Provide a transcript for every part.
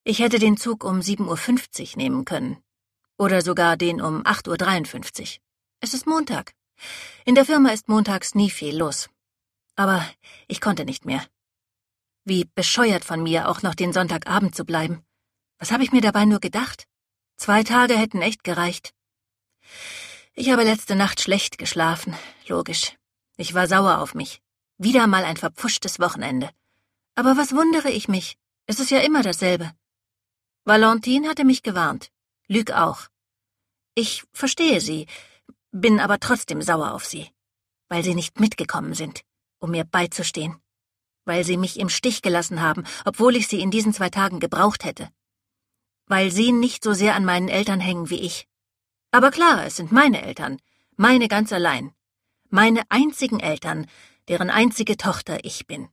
Ich hätte den Zug um 7:50 Uhr nehmen können. Oder sogar den um 8:53 Uhr. Es ist Montag. In der Firma ist montags nie viel los. Aber ich konnte nicht mehr. Wie bescheuert von mir, auch noch den Sonntagabend zu bleiben. Was habe ich mir dabei nur gedacht? 2 Tage hätten echt gereicht. Ich habe letzte Nacht schlecht geschlafen, logisch. Ich war sauer auf mich. Wieder mal ein verpfuschtes Wochenende. Aber was wundere ich mich? Es ist ja immer dasselbe. Valentine hatte mich gewarnt. Luc auch. Ich verstehe sie, bin aber trotzdem sauer auf sie. Weil sie nicht mitgekommen sind, um mir beizustehen. Weil sie mich im Stich gelassen haben, obwohl ich sie in diesen 2 Tagen gebraucht hätte. Weil sie nicht so sehr an meinen Eltern hängen wie ich. Aber klar, es sind meine Eltern, meine ganz allein. Meine einzigen Eltern, deren einzige Tochter ich bin.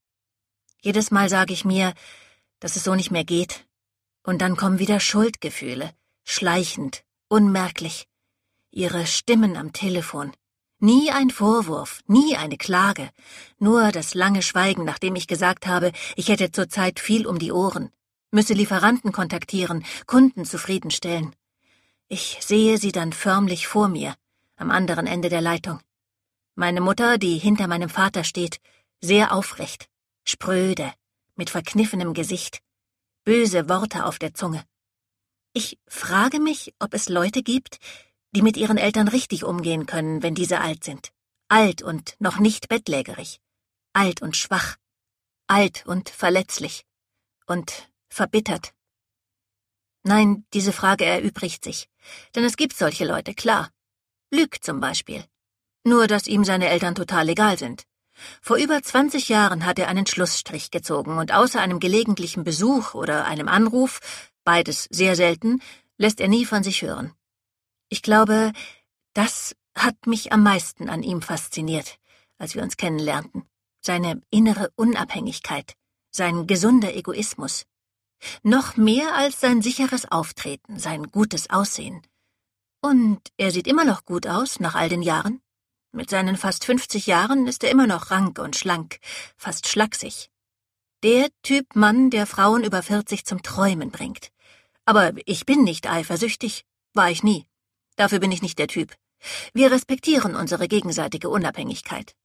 Jedes Mal sage ich mir, dass es so nicht mehr geht. Und dann kommen wieder Schuldgefühle, schleichend, unmerklich. Ihre Stimmen am Telefon. Nie ein Vorwurf, nie eine Klage, nur das lange Schweigen, nachdem ich gesagt habe, ich hätte zurzeit viel um die Ohren, müsse Lieferanten kontaktieren, Kunden zufriedenstellen. Ich sehe sie dann förmlich vor mir, am anderen Ende der Leitung. Meine Mutter, die hinter meinem Vater steht, sehr aufrecht, spröde, mit verkniffenem Gesicht, böse Worte auf der Zunge. Ich frage mich, ob es Leute gibt, die mit ihren Eltern richtig umgehen können, wenn diese alt sind. Alt und noch nicht bettlägerig. Alt und schwach. Alt und verletzlich. Und verbittert. Nein, diese Frage erübrigt sich. Denn es gibt solche Leute, klar. Luc zum Beispiel. Nur, dass ihm seine Eltern total egal sind. Vor über 20 Jahren hat er einen Schlussstrich gezogen und außer einem gelegentlichen Besuch oder einem Anruf, beides sehr selten, lässt er nie von sich hören. Ich glaube, das hat mich am meisten an ihm fasziniert, als wir uns kennenlernten. Seine innere Unabhängigkeit, sein gesunder Egoismus. Noch mehr als sein sicheres Auftreten, sein gutes Aussehen. Und er sieht immer noch gut aus, nach all den Jahren. Mit seinen fast 50 Jahren ist er immer noch rank und schlank, fast schlaksig. Der Typ Mann, der Frauen über 40 zum Träumen bringt. Aber ich bin nicht eifersüchtig, war ich nie. Dafür bin ich nicht der Typ. Wir respektieren unsere gegenseitige Unabhängigkeit.